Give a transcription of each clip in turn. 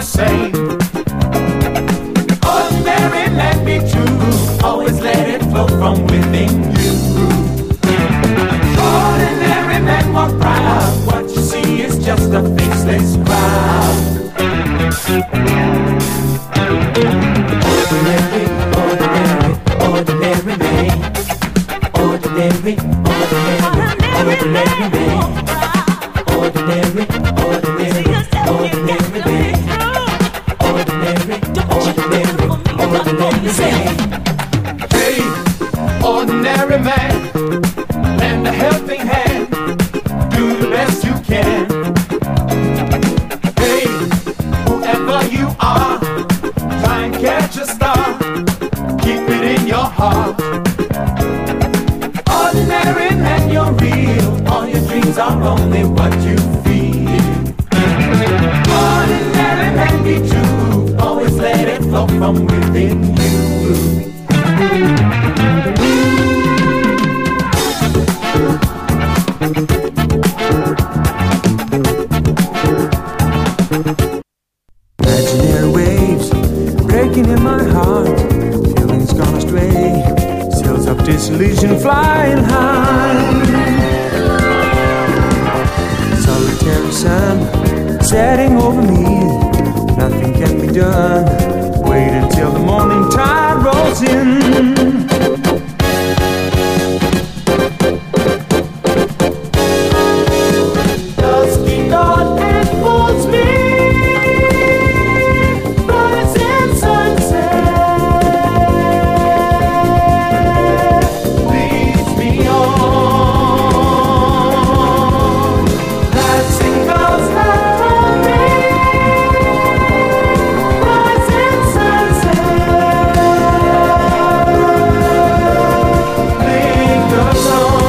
same. Ordinary man be true, always let it flow from within you. Ordinary man walk proud, what you see is just a faceless crowd. Ordinary, ordinary, ordinary man. Ordinary, ordinary, ordinary man. Ordinary, ordinary, ordinary man. Ordinary, ordinary, ordinary man. Hey, ordinary man, lend a helping hand, do the best you can. Hey, whoever you are, try and catch a star, keep it in your heart. Ordinary man, you're real, all your dreams are only what you feel. Ordinary man, be true, always let it flow from within you. Imaginary waves breaking in my heart, feelings gone astray, sails of disillusion flying high. Solitary sun setting over me, nothing can be done. Wait until the morning tide rolls in. Dusky dawn enfolds me, rising sunset leads me on. Passing clouds around me, rising sunset lingers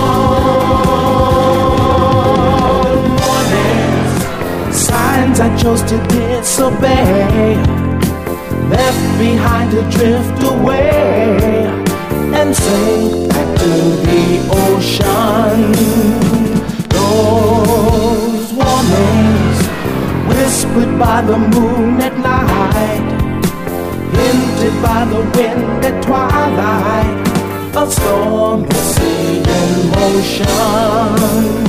on. Warnings, signs I chose to disobey, left behind to drift away and sink back to the ocean. Those warnings, whispered by the moon at night, hinted by the wind at twilight, a storm is sea in motion.